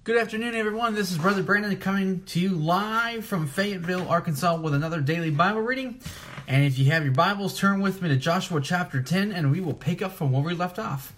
Good afternoon, everyone. This is Brother Brandon coming to you live from Fayetteville, Arkansas with another daily Bible reading. And if you have your Bibles, turn with me to Joshua chapter 10, and we will pick up from where we left off.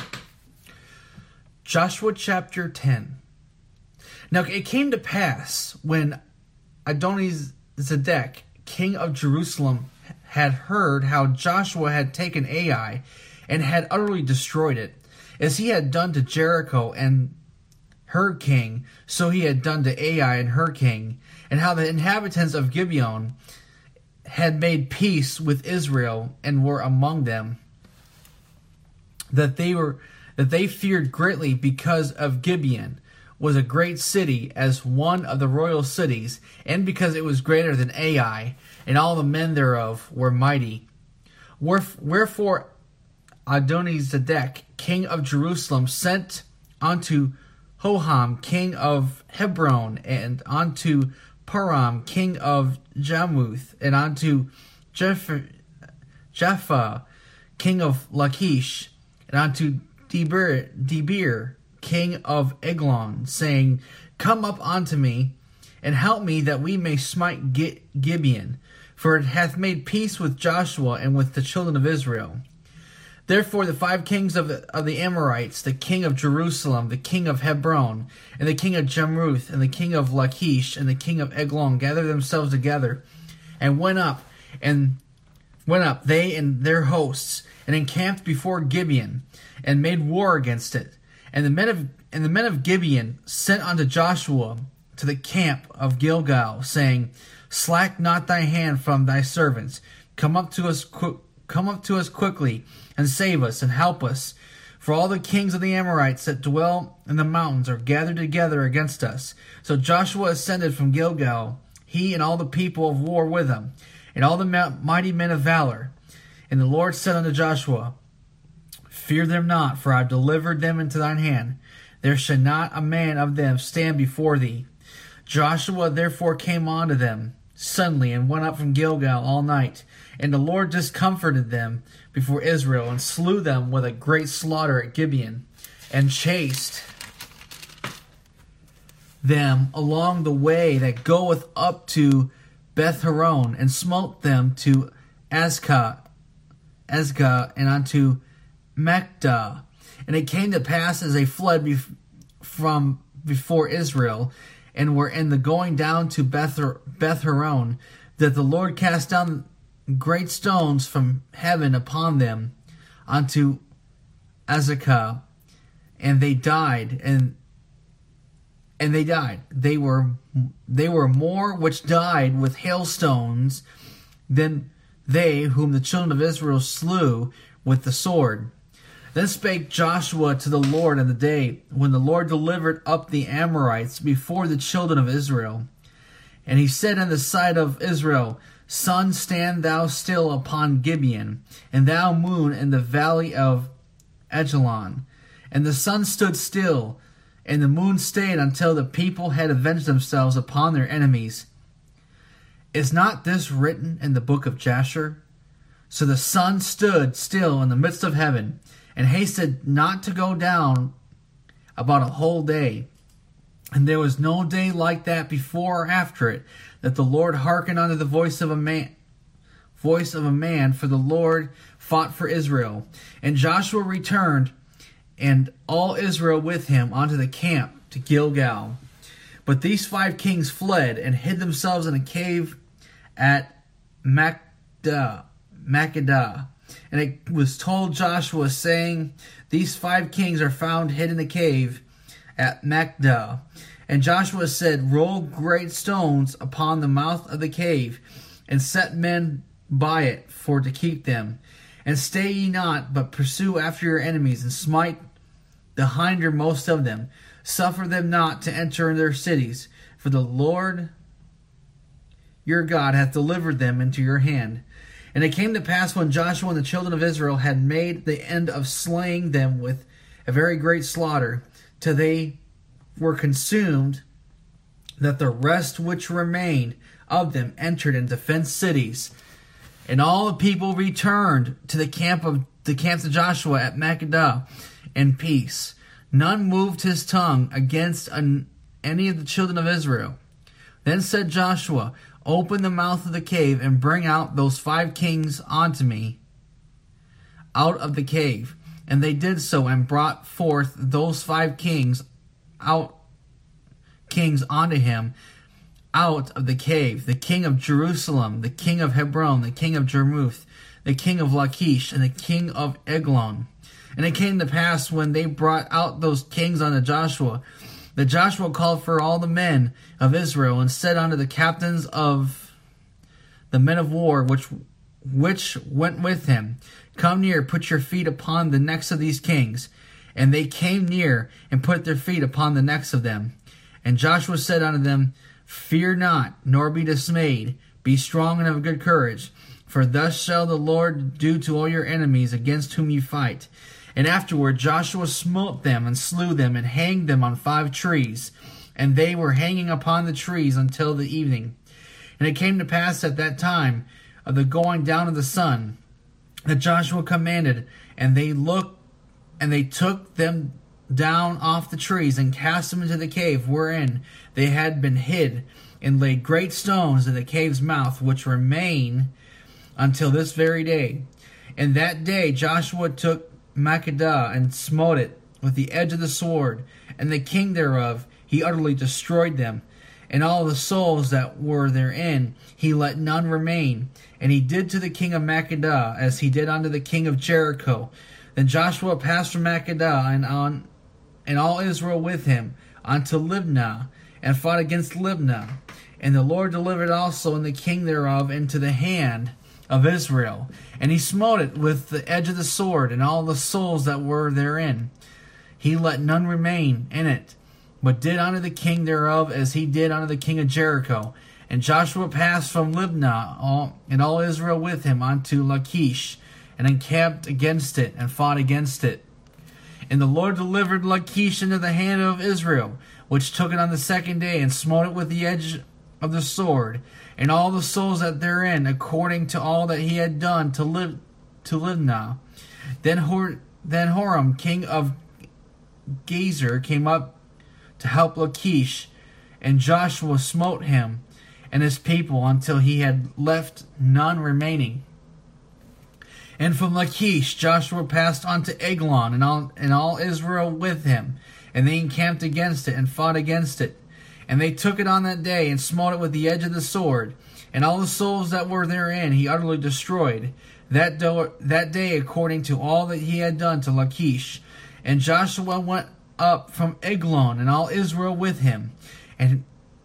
Joshua chapter 10. Now it came to pass when Adoni-Zedek, king of Jerusalem, had heard how Joshua had taken Ai and had utterly destroyed it, as he had done to Jericho and her king, so he had done to Ai and her king, and how the inhabitants of Gibeon had made peace with Israel and were among them, that they feared greatly, because of Gibeon was a great city as one of the royal cities, and because it was greater than Ai, and all the men thereof were mighty. Wherefore Adoni-Zedek, king of Jerusalem, sent unto Hoham, king of Hebron, and unto Param, king of Jarmuth, and unto Japha, king of Lachish, and unto Debir, king of Eglon, saying, Come up unto me, and help me, that we may smite Gibeon, for it hath made peace with Joshua and with the children of Israel. Therefore the 5 kings of the Amorites, the king of Jerusalem, the king of Hebron, and the king of Jarmuth, and the king of Lachish, and the king of Eglon, gathered themselves together, and went up, they and their hosts, and encamped before Gibeon, and made war against it. And the men of Gibeon sent unto Joshua to the camp of Gilgal, saying, Slack not thy hand from thy servants. Come up to us quickly, and save us, and help us. For all the kings of the Amorites that dwell in the mountains are gathered together against us. So Joshua ascended from Gilgal, he and all the people of war with him, and all the mighty men of valor. And the Lord said unto Joshua, Fear them not, for I have delivered them into thine hand. There shall not a man of them stand before thee. Joshua therefore came on to them suddenly, and went up from Gilgal all night. And the Lord discomforted them before Israel, and slew them with a great slaughter at Gibeon, and chased them along the way that goeth up to Beth-horon, and smote them to Azekah, and unto Makkedah. And it came to pass, as they fled from before Israel, and were in the going down to Beth-horon, that the Lord cast down great stones from heaven upon them unto Azekah, and they died, and they died. They were more which died with hailstones than they whom the children of Israel slew with the sword. Then spake Joshua to the Lord in the day when the Lord delivered up the Amorites before the children of Israel. And he said in the sight of Israel, Sun, stand thou still upon Gibeon, and thou moon in the valley of Ajalon. And the sun stood still, and the moon stayed until the people had avenged themselves upon their enemies. Is not this written in the book of Jasher? So the sun stood still in the midst of heaven, and hasted not to go down about a whole day. And there was no day like that before or after it, that the Lord hearkened unto the voice of a man, for the Lord fought for Israel. And Joshua returned, and all Israel with him, unto the camp to Gilgal. But these 5 kings fled, and hid themselves in a cave at Makkedah. And it was told Joshua, saying, These 5 kings are found hid in a cave at Makkedah. And Joshua said, Roll great stones upon the mouth of the cave, and set men by it for to keep them. And stay ye not, but pursue after your enemies, and smite the hindermost of them. Suffer them not to enter in their cities, for the Lord your God hath delivered them into your hand. And it came to pass, when Joshua and the children of Israel had made the end of slaying them with a very great slaughter, till they were consumed, that the rest which remained of them entered into fenced cities. And all the people returned to the camp of Joshua at Makkedah in peace. none moved his tongue against any of the children of Israel. Then said Joshua, open the mouth of the cave, and bring out those 5 kings unto me out of the cave. And they did so, and brought forth those 5 kings unto him out of the cave, the king of Jerusalem, the king of Hebron, the king of Jarmuth, the king of Lachish, and the king of Eglon. And it came to pass, when they brought out those kings unto Joshua, that Joshua called for all the men of Israel, and said unto the captains of the men of war which went with him, come near, put your feet upon the necks of these kings. And they came near, and put their feet upon the necks of them. And Joshua said unto them, fear not, nor be dismayed. Be strong and of good courage. For thus shall the Lord do to all your enemies against whom you fight. And afterward Joshua smote them, and slew them, and hanged them on 5 trees. And they were hanging upon the trees until the evening. And it came to pass at that time of the going down of the sun, that Joshua commanded, and they took them down off the trees, and cast them into the cave wherein they had been hid, and laid great stones in the cave's mouth, which remain until this very day. And that day Joshua took Makkedah, and smote it with the edge of the sword, and the king thereof he utterly destroyed them, and all the souls that were therein he let none remain. And he did to the king of Makkedah as he did unto the king of Jericho. Then Joshua passed from Makkedah, and all Israel with him, unto Libnah, and fought against Libnah. And the Lord delivered also and the king thereof into the hand of Israel. And he smote it with the edge of the sword, and all the souls that were therein. He let none remain in it, but did unto the king thereof as he did unto the king of Jericho. And Joshua passed from Libnah, and all Israel with him, unto Lachish, and encamped against it, and fought against it. And the Lord delivered Lachish into the hand of Israel, which took it on the 2nd day, and smote it with the edge of the sword, and all the souls that therein, according to all that he had done to Libnah. Then Horam, king of Gezer, came up to help Lachish, and Joshua smote him and his people until he had left none remaining. And from Lachish Joshua passed on to Eglon, and all Israel with him, and they encamped against it, and fought against it. And they took it on that day, and smote it with the edge of the sword, and all the souls that were therein he utterly destroyed that day, according to all that he had done to Lachish. And Joshua went up from Eglon, and all Israel with him, and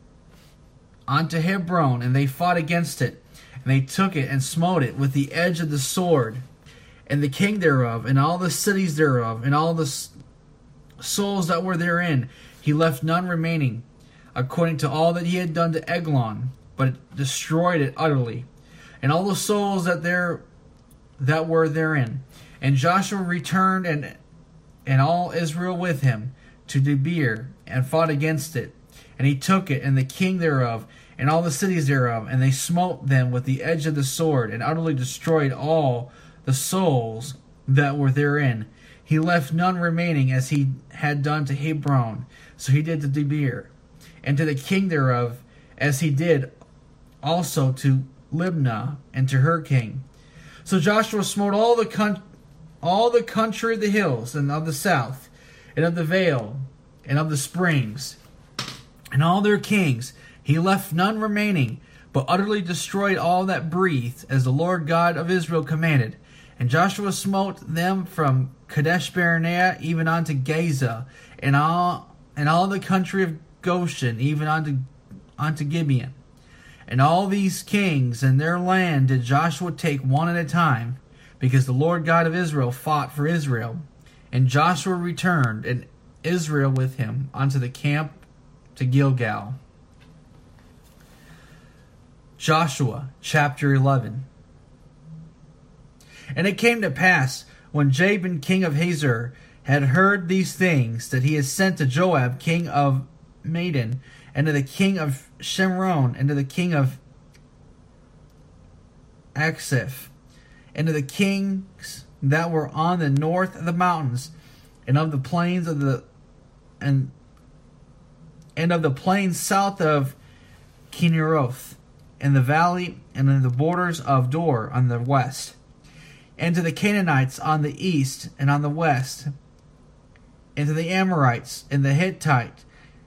unto Hebron, and they fought against it. And they took it, and smote it with the edge of the sword, and the king thereof, and all the cities thereof, and all the souls that were therein. He left none remaining, according to all that he had done to Eglon, but destroyed it utterly, and all the souls that were therein. And Joshua returned, and all Israel with him, to Debir, and fought against it. And he took it, and the king thereof, and all the cities thereof, and they smote them with the edge of the sword, and utterly destroyed all the souls that were therein. He left none remaining, as he had done to Hebron, so he did to Debir, and to the king thereof, as he did also to Libnah, and to her king. So Joshua smote all the country of the hills, and of the south, and of the vale, and of the springs, and all their kings. He left none remaining, but utterly destroyed all that breathed, as the Lord God of Israel commanded. And Joshua smote them from Kadesh Barnea even unto Gaza, and all the country of Goshen, even unto Gibeon. And all these kings and their land did Joshua take one at a time, because the Lord God of Israel fought for Israel. And Joshua returned, and Israel with him, unto the camp to Gilgal. Joshua chapter 11. And it came to pass, when Jabin king of Hazor had heard these things, that he had sent to Joab king of Madon, and to the king of Shimron, and to the king of Achshaph, and to the kings that were on the north of the mountains, and of the plains of the and of the plains south of Kinneroth, and the valley and in the borders of Dor on the west, and to the Canaanites on the east and on the west, and to the Amorites and the Hittite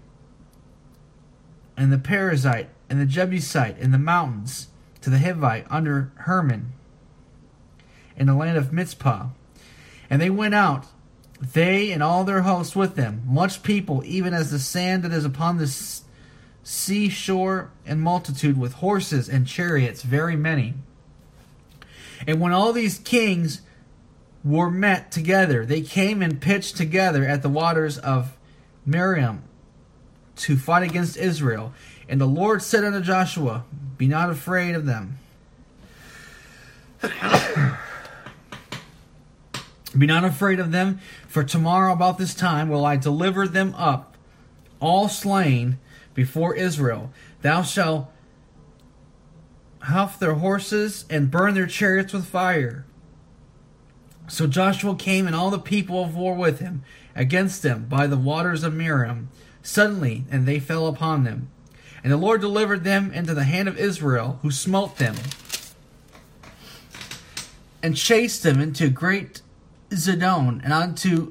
and the Perizzite and the Jebusite in the mountains, to the Hivite under Hermon in the land of Mizpah. And they went out, they and all their hosts with them, much people, even as the sand that is upon the seashore, and multitude with horses and chariots, very many. And when all these kings were met together, they came and pitched together at the waters of Miriam to fight against Israel. And the Lord said unto Joshua, Be not afraid of them. Be not afraid of them, for tomorrow about this time will I deliver them up, all slain, before Israel. Thou shalt huff their horses and burn their chariots with fire. So Joshua came and all the people of war with him against them by the waters of Miriam suddenly, and they fell upon them. And the Lord delivered them into the hand of Israel, who smote them and chased them into great Zidon and unto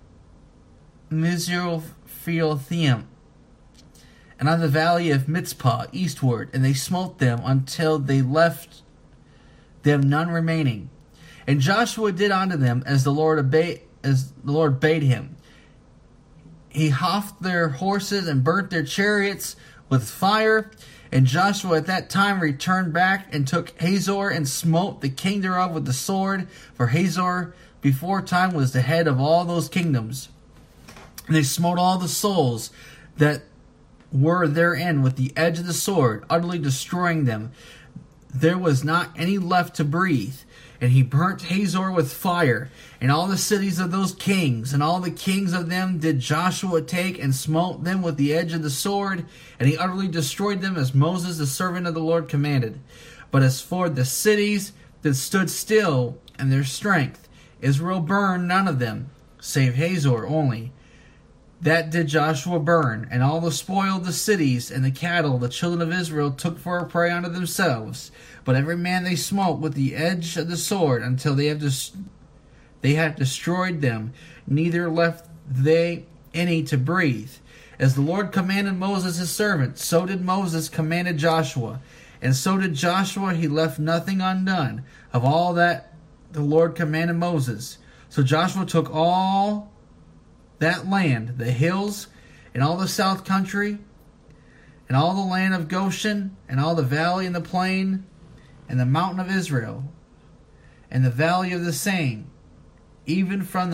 Mizropheothaim and on the valley of Mizpah eastward, and they smote them until they left them none remaining. And Joshua did unto them as the Lord bade him. He huffed their horses and burnt their chariots with fire. And Joshua at that time returned back and took Hazor and smote the king thereof with the sword. For Hazor before time was the head of all those kingdoms. And they smote all the souls that were therein with the edge of the sword, utterly destroying them. There was not any left to breathe. And he burnt Hazor with fire, and all the cities of those kings, and all the kings of them did Joshua take, and smote them with the edge of the sword, and he utterly destroyed them, as Moses the servant of the Lord commanded. But as for the cities that stood still, and their strength, Israel burned none of them, save Hazor only. That did Joshua burn, and all the spoil of the cities and the cattle the children of Israel took for a prey unto themselves. But every man they smote with the edge of the sword until they had destroyed them, neither left they any to breathe. As the Lord commanded Moses his servant, so did Moses commanded Joshua. And so did Joshua, he left nothing undone of all that the Lord commanded Moses. So Joshua took all that land, the hills, and all the south country, and all the land of Goshen, and all the valley and the plain, and the mountain of Israel, and the valley of the same, even from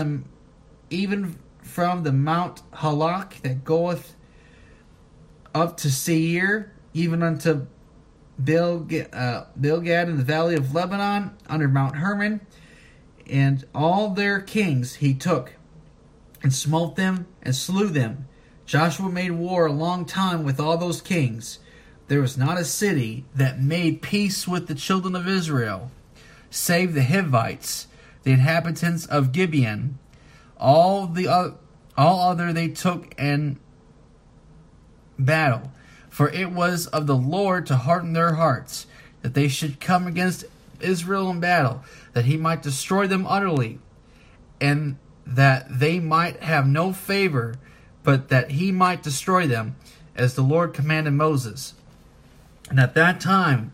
the Mount Halak that goeth up to Seir, even unto Bilgad in the valley of Lebanon, under Mount Hermon, and all their kings he took, and smote them, and slew them. Joshua made war a long time with all those kings. There was not a city that made peace with the children of Israel, save the Hivites, the inhabitants of Gibeon. All other they took in battle. For it was of the Lord to harden their hearts, that they should come against Israel in battle, that he might destroy them utterly, and that they might have no favor, but that he might destroy them, as the Lord commanded Moses. And at that time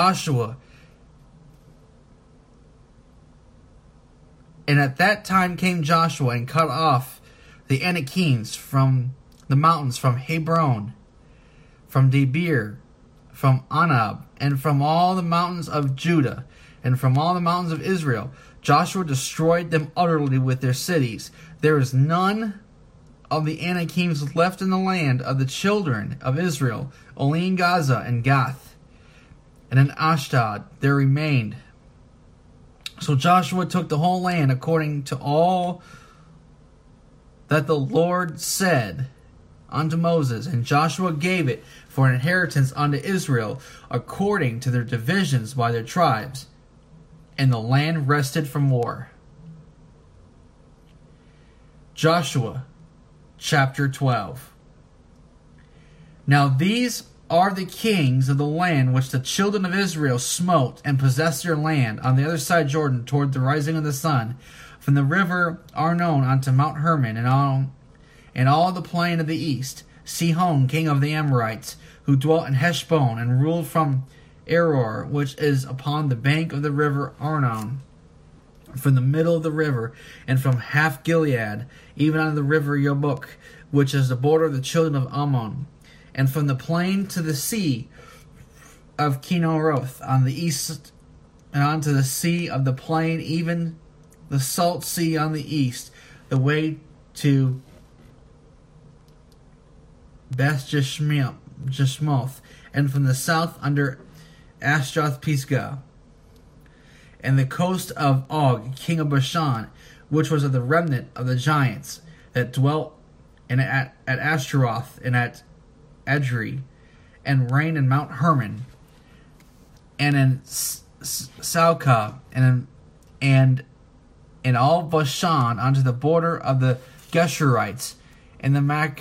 came Joshua and cut off the Anakims from the mountains, from Hebron, from Debir, from Anab, and from all the mountains of Judah, and from all the mountains of Israel. Joshua destroyed them utterly with their cities. There is none of the Anakims left in the land of the children of Israel, only in Gaza and Gath, and in Ashdod there remained. So Joshua took the whole land according to all that the Lord said unto Moses, and Joshua gave it for an inheritance unto Israel, according to their divisions by their tribes. And the land rested from war. Joshua chapter 12. Now these are the kings of the land which the children of Israel smote and possessed their land on the other side Jordan toward the rising of the sun, from the river Arnon unto Mount Hermon, and all the plain of the east. Sihon, king of the Amorites, who dwelt in Heshbon, and ruled from Aroer, which is upon the bank of the river Arnon, from the middle of the river, and from half Gilead, even unto the river Yabuk, which is the border of the children of Ammon, and from the plain to the sea of Kinneroth on the east, and unto the sea of the plain, even the salt sea on the east, the way to Beth Jeshmoth, and from the south under Ashdoth Pisgah, and the coast of Og, king of Bashan, which was of the remnant of the giants that dwelt at Ashtaroth and at Edrei, and reigned in Mount Hermon, and in Salcah, and in all Bashan unto the border of the Geshurites, and the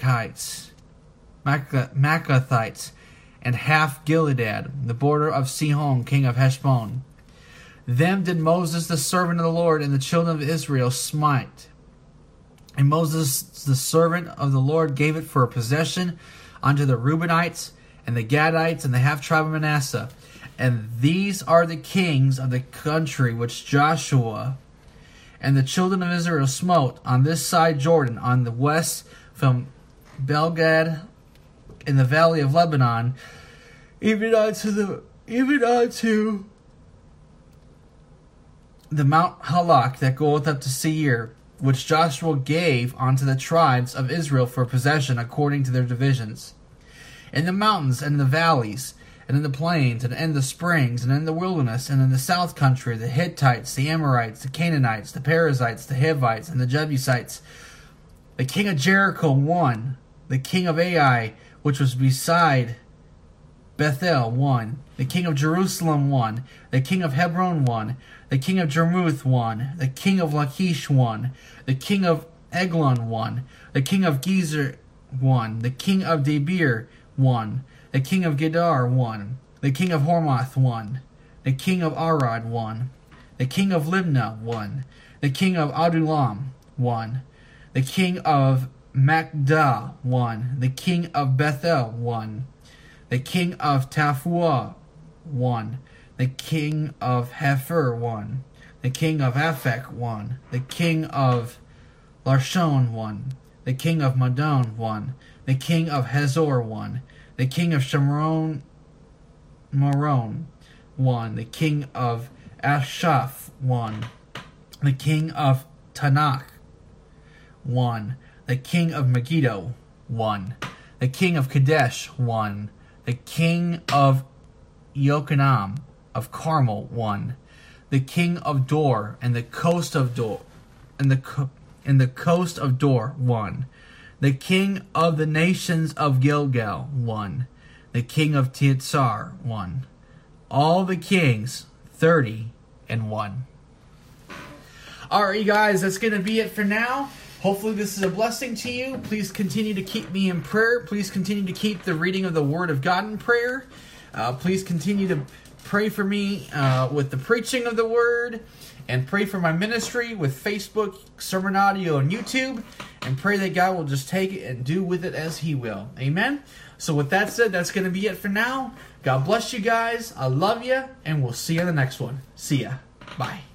Maccathites, and half Gilead, the border of Sihon, king of Heshbon. Them did Moses the servant of the Lord and the children of Israel smite. And Moses the servant of the Lord gave it for a possession unto the Reubenites, and the Gadites, and the half tribe of Manasseh. And these are the kings of the country which Joshua and the children of Israel smote on this side Jordan, on the west from Belgad in the valley of Lebanon, even unto the Mount Halak that goeth up to Seir, which Joshua gave unto the tribes of Israel for possession according to their divisions. In the mountains and in the valleys, and in the plains, and in the springs, and in the wilderness, and in the south country, the Hittites, the Amorites, the Canaanites, the Perizzites, the Hivites, and the Jebusites. The king of Jericho won. The king of Ai, which was beside Bethel, won. The king of Jerusalem won. The king of Hebron won. The king of Jarmuth won. The king of Lachish won. The king of Eglon won. The king of Gezer won. The king of Debir won. The king of Gedar won. The king of Hormath won. The king of Arad won. The king of Libnah won. The king of Adullam won. The king of Makdah won. The king of Bethel won. The king of Taphuah won. The king of Hepher won. The king of Aphek won. The king of Larshon won. The king of Madon won. The king of Hazor won. The king of Shomron Moron won. The king of Ashaph won. The king of Tanakh won. The king of Megiddo won. The king of Kadesh won. The king of Yokanam of Carmel won. The king of Dor and the coast of Dor and the coast of Dor won. The king of the nations of Gilgal won. The king of Tietzar won. All the kings 30-1. Alright, you guys, that's going to be it for now. Hopefully this is a blessing to you. Please continue to keep me in prayer. Please continue to keep the reading of the Word of God in prayer. Please continue to pray for me with the preaching of the Word. And pray for my ministry with Facebook, Sermon Audio, and YouTube. And pray that God will just take it and do with it as He will. Amen? So with that said, that's going to be it for now. God bless you guys. I love you. And we'll see you in the next one. See ya. Bye.